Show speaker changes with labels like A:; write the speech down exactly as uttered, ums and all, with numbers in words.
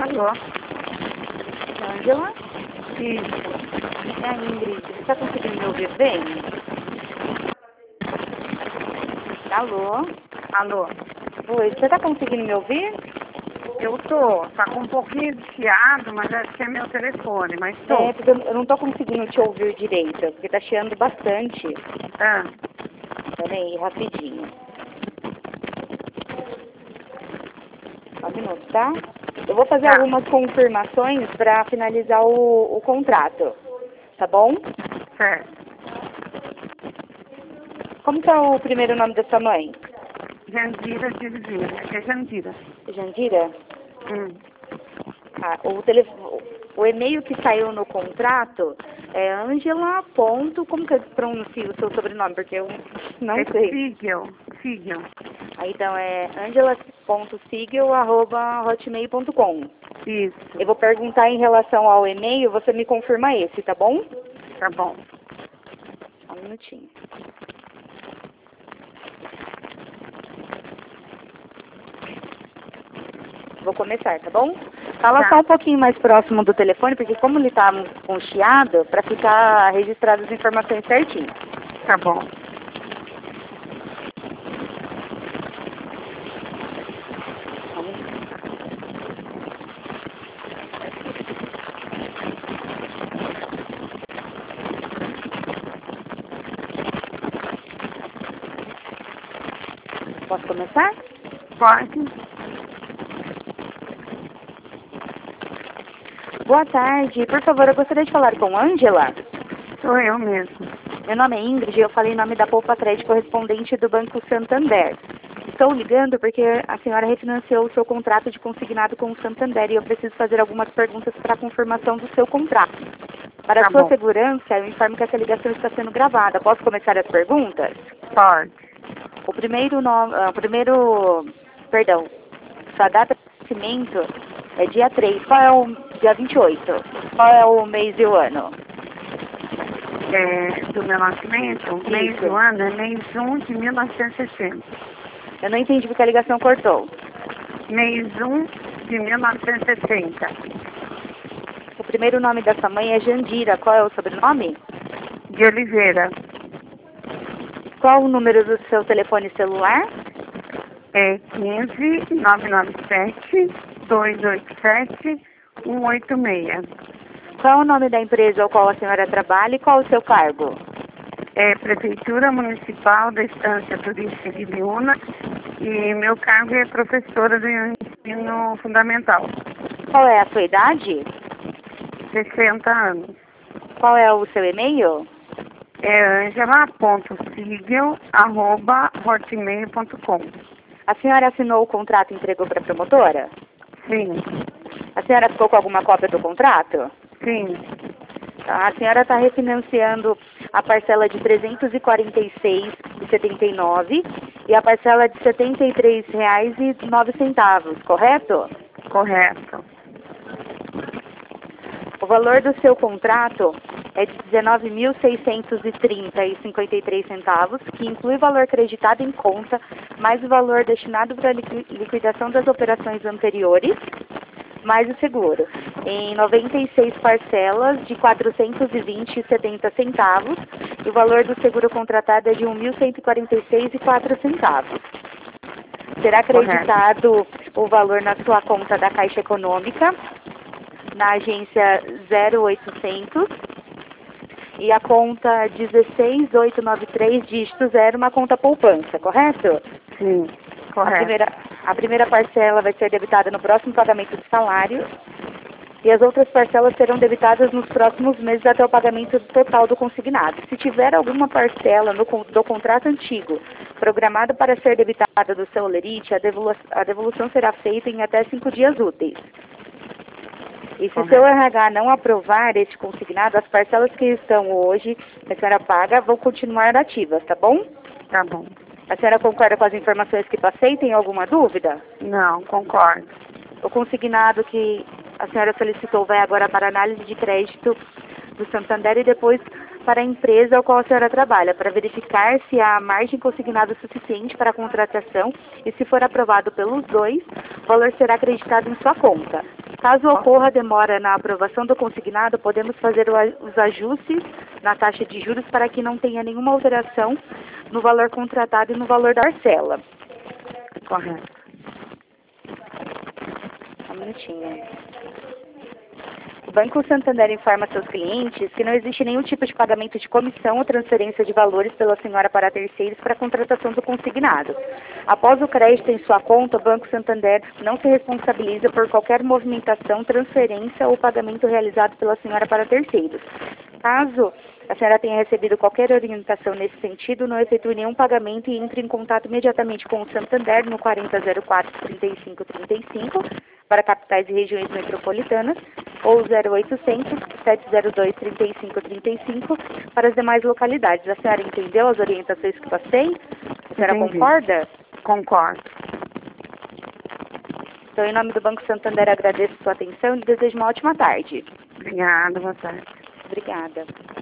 A: Alô?
B: Ângela?
A: Isso.
B: É a Ingrid. Você está conseguindo me ouvir bem? Alô?
A: Alô?
B: Oi, você está conseguindo me ouvir?
A: Eu tô. Tá com um pouquinho de chiado, mas acho que é meu telefone, mas tô.
B: É, porque eu não estou conseguindo te ouvir direito, porque está chiando bastante.
A: Ah,
B: Peraí, rapidinho. Só um minuto, tá? Eu vou fazer
A: tá.
B: algumas confirmações para finalizar o, o contrato, tá bom?
A: Certo.
B: Como que é o primeiro nome da sua mãe?
A: Jandira de Oliveira. É Jandira.
B: Jandira?
A: Hum.
B: Ah, o, tele, o e-mail que saiu no contrato é Angela. Ponto, como que eu pronuncio o seu sobrenome? Porque eu não
A: É
B: sei.
A: Sigel. Sigel.
B: Aí, então é angela ponto sigel arroba hotmail ponto com.
A: Isso.
B: Eu vou perguntar em relação ao e-mail, você me confirma esse, tá bom?
A: Tá bom.
B: Só um minutinho. Vou começar, tá bom? Fala
A: Tá.
B: só um pouquinho mais próximo do telefone, porque como ele tá com chiado, para ficar registradas as informações certinho.
A: Tá bom.
B: Só um minuto. Posso começar?
A: Pode?
B: Boa tarde. Por favor, eu gostaria de falar com Ângela.
A: Sou eu mesmo.
B: Meu nome é Ingrid e eu falei em nome da Poupa Crédito correspondente do Banco Santander. Estou ligando porque a senhora refinanciou o seu contrato de consignado com o Santander e eu preciso fazer algumas perguntas para a confirmação do seu contrato. Para
A: Tá
B: sua
A: bom.
B: segurança, eu informo que essa ligação está sendo gravada. Posso começar as perguntas?
A: Pode.
B: O primeiro nome, ah, o primeiro, perdão, sua data de nascimento é dia três. Qual é o dia vinte e oito? Qual é o mês e o ano?
A: É, do meu nascimento, o mês
B: Isso.
A: do ano é mês um de mil novecentos e sessenta.
B: Eu não entendi porque a ligação cortou.
A: Mês um de mil novecentos e sessenta.
B: O primeiro nome da sua mãe é Jandira. Qual é o sobrenome?
A: De Oliveira.
B: Qual o número do seu telefone celular?
A: É quinze, nove nove sete, dois oito sete, um oito seis.
B: Qual o nome da empresa ao qual a senhora trabalha e qual o seu cargo?
A: É Prefeitura Municipal da Estância Turística de Biúna e meu cargo é professora do ensino fundamental.
B: Qual é a sua idade?
A: sessenta anos.
B: Qual é o seu e-mail?
A: É angela ponto sigel arroba hotmail ponto com.
B: A senhora assinou o contrato e entregou para a promotora?
A: Sim,
B: A senhora ficou com alguma cópia do contrato?
A: sim,
B: A senhora está refinanciando a parcela de trezentos e quarenta e seis reais e setenta e nove centavos e a parcela de setenta e três reais e nove centavos, correto?
A: correto.
B: O valor do seu contrato é de dezenove mil seiscentos e trinta reais e cinquenta e três centavos, que inclui o valor creditado em conta, mais o valor destinado para a liqui- liquidação das operações anteriores, mais o seguro, em noventa e seis parcelas de quatrocentos e vinte reais e setenta centavos, e o valor do seguro contratado é de um mil cento e quarenta e seis reais e quatro centavos. Será creditado o valor na sua conta da Caixa Econômica, na agência zero oitocentos, e a conta dezesseis mil oitocentos e noventa e três, dígito zero, uma conta poupança, correto?
A: Sim,
B: A
A: correto.
B: primeira, a primeira parcela vai ser debitada no próximo pagamento de salário e as outras parcelas serão debitadas nos próximos meses até o pagamento total do consignado. Se tiver alguma parcela no, con- do contrato antigo programada para ser debitada do seu lerite, a, devolu a devolução será feita em até cinco dias úteis. E se o seu R H não aprovar este consignado, as parcelas que estão hoje, que a senhora paga, vão continuar ativas, tá bom?
A: Tá bom.
B: A senhora concorda com as informações que passei? Tem alguma dúvida?
A: Não, concordo.
B: O consignado que a senhora solicitou vai agora para análise de crédito do Santander e depois para a empresa ao qual a senhora trabalha, para verificar se há margem consignada suficiente para a contratação e se for aprovado pelos dois, o valor será acreditado em sua conta. Caso ocorra demora na aprovação do consignado, podemos fazer os ajustes na taxa de juros para que não tenha nenhuma alteração no valor contratado e no valor da parcela.
A: Correto.
B: Um minutinho. O Banco Santander informa seus clientes que não existe nenhum tipo de pagamento de comissão ou transferência de valores pela senhora para terceiros para a contratação do consignado. Após o crédito em sua conta, o Banco Santander não se responsabiliza por qualquer movimentação, transferência ou pagamento realizado pela senhora para terceiros. Caso a senhora tenha recebido qualquer orientação nesse sentido, não efetue nenhum pagamento e entre em contato imediatamente com o Santander no quarenta zero quatro, trinta e cinco trinta e cinco para capitais e regiões metropolitanas ou zero oitocentos, sete zero dois, trinta e cinco trinta e cinco para as demais localidades. A senhora entendeu as orientações que passei? A senhora
A: Entendi.
B: concorda?
A: Concordo.
B: Então, em nome do Banco Santander, agradeço sua atenção e desejo uma ótima tarde.
A: Obrigada, boa tarde.
B: Obrigada.